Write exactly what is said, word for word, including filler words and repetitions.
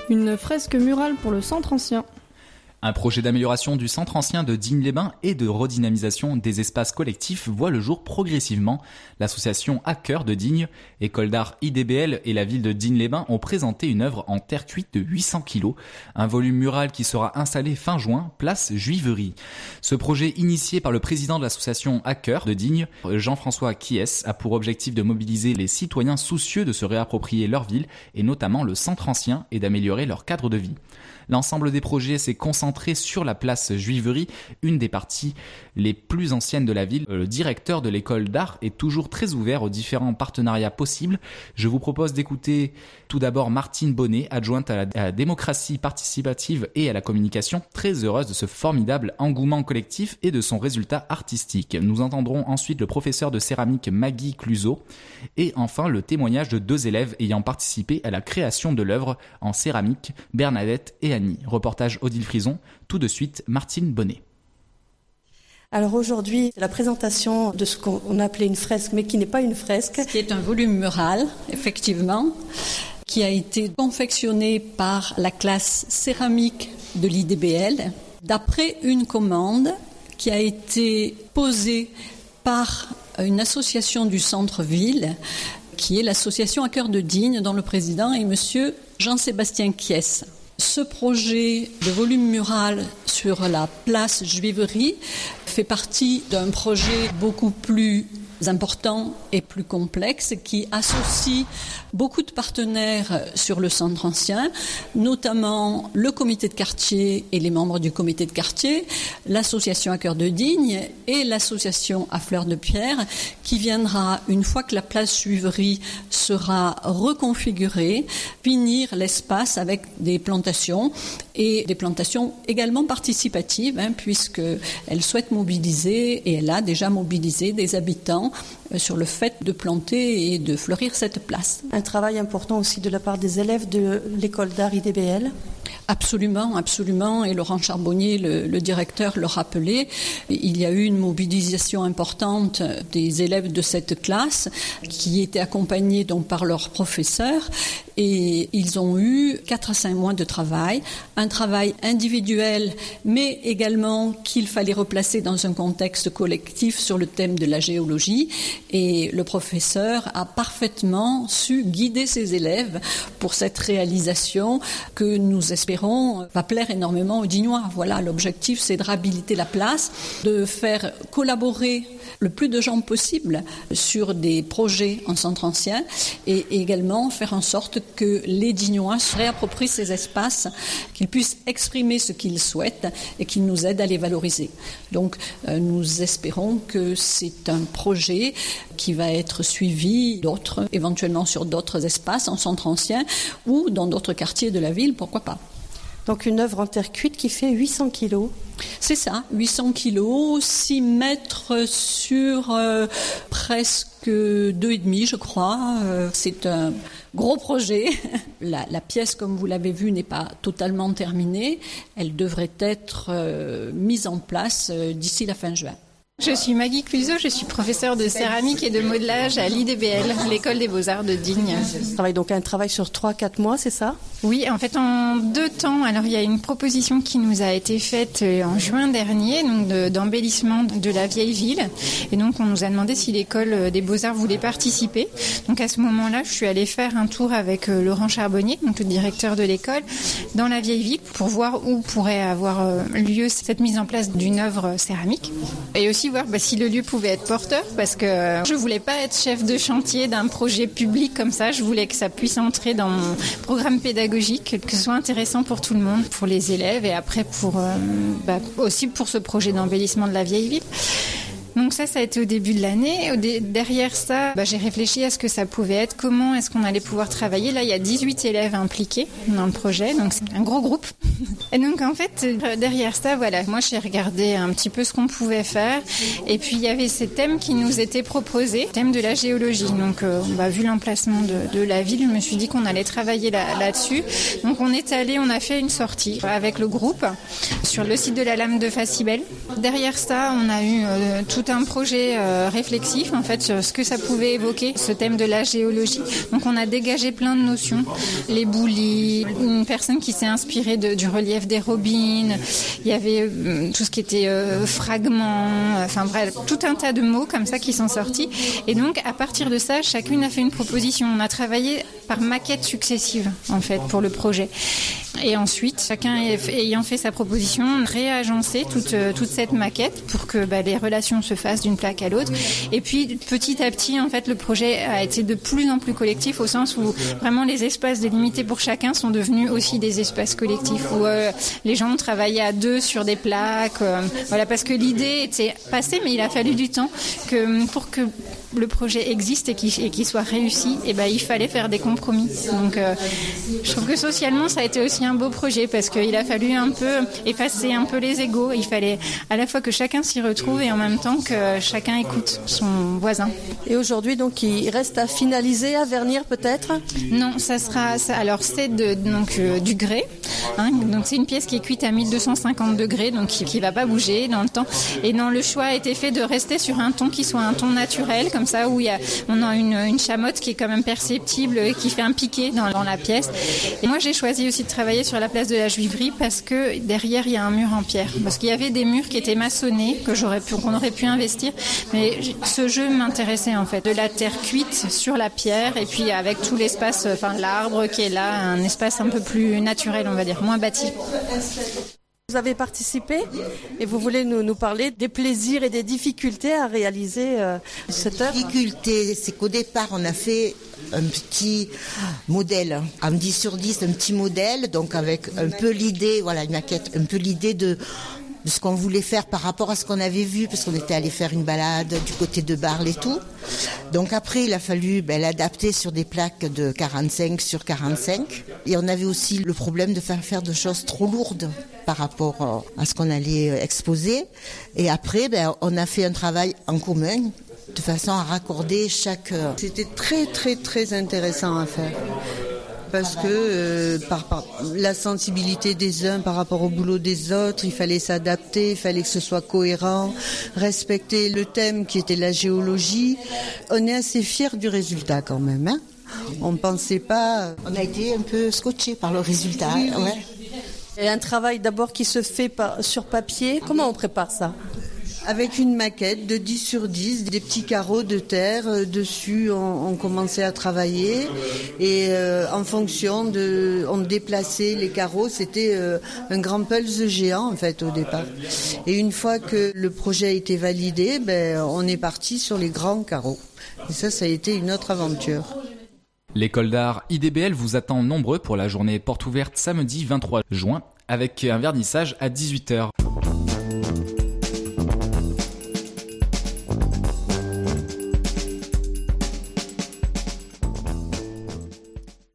Une fresque murale pour le centre ancien. Un projet d'amélioration du centre ancien de Digne-les-Bains et de redynamisation des espaces collectifs voit le jour progressivement. L'association À Cœur de Digne, École d'art I D B L et la ville de Digne-les-Bains ont présenté une œuvre en terre cuite de huit cents kilos, un volume mural qui sera installé fin juin, place Juiverie. Ce projet initié par le président de l'association À Cœur de Digne, Jean-François Kies, a pour objectif de mobiliser les citoyens soucieux de se réapproprier leur ville et notamment le centre ancien et d'améliorer leur cadre de vie. L'ensemble des projets s'est concentré sur la place Juiverie, une des parties les plus anciennes de la ville. Le directeur de l'école d'art est toujours très ouvert aux différents partenariats possibles. Je vous propose d'écouter tout d'abord Martine Bonnet, adjointe à la, à la démocratie participative et à la communication, très heureuse de ce formidable engouement collectif et de son résultat artistique. Nous entendrons ensuite le professeur de céramique Maggie Cluzot et enfin le témoignage de deux élèves ayant participé à la création de l'œuvre en céramique, Bernadette et Annie. Reportage Odile Frison. Tout de suite, Martine Bonnet. Alors aujourd'hui, c'est la présentation de ce qu'on appelait une fresque, mais qui n'est pas une fresque. Qui est un volume mural, effectivement, qui a été confectionné par la classe céramique de l'I D B L, d'après une commande qui a été posée par une association du centre-ville, qui est l'association À Cœur de Digne, dont le président est monsieur Jean-Sébastien Kies. Ce projet de volume mural sur la place Juiverie fait partie d'un projet beaucoup plus important et plus complexe qui associe beaucoup de partenaires sur le centre ancien, notamment le comité de quartier et les membres du comité de quartier, l'association À Cœur de Digne et l'association À Fleur de Pierre, qui viendra, une fois que la place Juiverie sera reconfigurée, finir l'espace avec des plantations et des plantations également participatives, hein, puisqu'elle souhaite mobiliser, et elle a déjà mobilisé des habitants sur le fait de planter et de fleurir cette place. Un travail important aussi de la part des élèves de l'école d'art I D B L. Absolument, absolument. Et Laurent Charbonnier, le, le directeur, le rappelait. Il y a eu une mobilisation importante des élèves de cette classe qui étaient accompagnés donc par leurs professeurs. Et ils ont eu quatre à cinq mois de travail, un travail individuel, mais également qu'il fallait replacer dans un contexte collectif sur le thème de la géologie. Et le professeur a parfaitement su guider ses élèves pour cette réalisation que nous espérons va plaire énormément aux Dignois. Voilà, l'objectif, c'est de réhabiliter la place, de faire collaborer le plus de gens possible sur des projets en centre ancien et également faire en sorte que les Dignois se réapproprient ces espaces, qu'ils puissent exprimer ce qu'ils souhaitent et qu'ils nous aident à les valoriser. Donc euh, nous espérons que c'est un projet qui va être suivi d'autres, éventuellement sur d'autres espaces en centre ancien ou dans d'autres quartiers de la ville, pourquoi pas. Donc une œuvre en terre cuite qui fait huit cents kilos. C'est ça, huit cents kilos, six mètres sur euh, presque deux et demi, je crois. Euh, c'est un gros projet. La, la pièce, comme vous l'avez vu, n'est pas totalement terminée. Elle devrait être euh, mise en place euh, d'ici la fin juin. Je suis Maggie Cluzot, je suis professeure de céramique et de modelage à l'I D B L, l'école des beaux-arts de Digne. Travail, donc un travail sur trois à quatre mois, c'est ça ? Oui, en fait en deux temps. Alors il y a une proposition qui nous a été faite en juin dernier, donc de, d'embellissement de la vieille ville. Et donc on nous a demandé si l'école des beaux-arts voulait participer. Donc à ce moment-là, je suis allée faire un tour avec Laurent Charbonnier, donc le directeur de l'école, dans la vieille ville pour voir où pourrait avoir lieu cette mise en place d'une œuvre céramique. Et aussi voir bah, si le lieu pouvait être porteur, parce que je voulais pas être chef de chantier d'un projet public comme ça, je voulais que ça puisse entrer dans mon programme pédagogique, que ce soit intéressant pour tout le monde, pour les élèves et après pour euh, bah, aussi pour ce projet d'embellissement de la vieille ville. Donc ça, ça a été au début de l'année. Au dé- derrière ça, bah, j'ai réfléchi à ce que ça pouvait être, comment est-ce qu'on allait pouvoir travailler. Là, il y a dix-huit élèves impliqués dans le projet, donc c'est un gros groupe. Et donc en fait, derrière ça, voilà, moi j'ai regardé un petit peu ce qu'on pouvait faire. Et puis il y avait ces thèmes qui nous étaient proposés, thème de la géologie. Donc euh, bah, vu l'emplacement de, de la ville, je me suis dit qu'on allait travailler là, là-dessus. Donc on est allé, on a fait une sortie avec le groupe sur le site de la Lame de Facibel. Derrière ça, on a eu euh, tout un projet euh, réflexif en fait sur ce que ça pouvait évoquer, ce thème de la géologie. Donc on a dégagé plein de notions, les boulis, une personne qui s'est inspirée de, du relief des robines, il y avait euh, tout ce qui était euh, fragments, enfin bref, tout un tas de mots comme ça qui sont sortis. Et donc à partir de ça, chacune a fait une proposition. On a travaillé par maquettes successives en fait pour le projet. Et ensuite, chacun ayant fait sa proposition, réagencer toute, toute cette maquette pour que bah, les relations se fassent d'une plaque à l'autre. Et puis, petit à petit, en fait, le projet a été de plus en plus collectif au sens où vraiment les espaces délimités pour chacun sont devenus aussi des espaces collectifs où euh, les gens ont travaillé à deux sur des plaques. Euh, voilà, parce que l'idée était passée, mais il a fallu du temps que pour que le projet existe et qu'il, et qu'il soit réussi, et ben il fallait faire des compromis. Donc, euh, je trouve que socialement, ça a été aussi un beau projet parce qu'il a fallu un peu effacer un peu les égos. Il fallait à la fois que chacun s'y retrouve et en même temps que chacun écoute son voisin. Et aujourd'hui, donc, il reste à finaliser, à vernir peut-être ? Non, ça sera. Ça, alors, c'est de, donc euh, du grès. Hein, donc, c'est une pièce qui est cuite à mille deux cent cinquante degrés, donc qui, qui va pas bouger dans le temps. Et non, le choix a été fait de rester sur un ton qui soit un ton naturel, comme ça, où il y a, on a une, une chamotte qui est quand même perceptible, qui fait un piqué dans, dans la pièce. Et moi, j'ai choisi aussi de travailler sur la place de la Juiverie parce que derrière, il y a un mur en pierre. Parce qu'il y avait des murs qui étaient maçonnés, que j'aurais pu, qu'on aurait pu investir. Mais ce jeu m'intéressait, en fait. De la terre cuite sur la pierre, et puis avec tout l'espace, enfin, l'arbre qui est là, un espace un peu plus naturel, on va dire, moins bâti. Vous avez participé et vous voulez nous, nous parler des plaisirs et des difficultés à réaliser euh, cette œuvre. La difficulté, c'est qu'au départ, on a fait un petit modèle, en dix sur dix, un petit modèle, donc avec un peu l'idée, voilà, une maquette, un peu l'idée de, de ce qu'on voulait faire par rapport à ce qu'on avait vu, parce qu'on était allé faire une balade du côté de Barle et tout. Donc après, il a fallu ben, l'adapter sur des plaques de quarante-cinq sur quarante-cinq. Et on avait aussi le problème de faire faire de choses trop lourdes par rapport à ce qu'on allait exposer. Et après, ben, on a fait un travail en commun, de façon à raccorder chaque... C'était très très très intéressant à faire. Parce que euh, par, par la sensibilité des uns par rapport au boulot des autres, il fallait s'adapter, il fallait que ce soit cohérent, respecter le thème qui était la géologie. On est assez fiers du résultat quand même, hein. On pensait pas... On a été un peu scotchés par le résultat. Oui, oui. Ouais. Et un travail d'abord qui se fait par, sur papier. Comment on prépare ça ? Avec une maquette de dix sur dix, des petits carreaux de terre. Euh, dessus, on, on commençait à travailler. Et euh, en fonction de... On déplaçait les carreaux. C'était euh, un grand pulse géant, en fait, au départ. Et une fois que le projet a été validé, ben, on est parti sur les grands carreaux. Et ça, ça a été une autre aventure. L'école d'art I D B L vous attend nombreux pour la journée porte ouverte samedi vingt-trois juin avec un vernissage à dix-huit heures.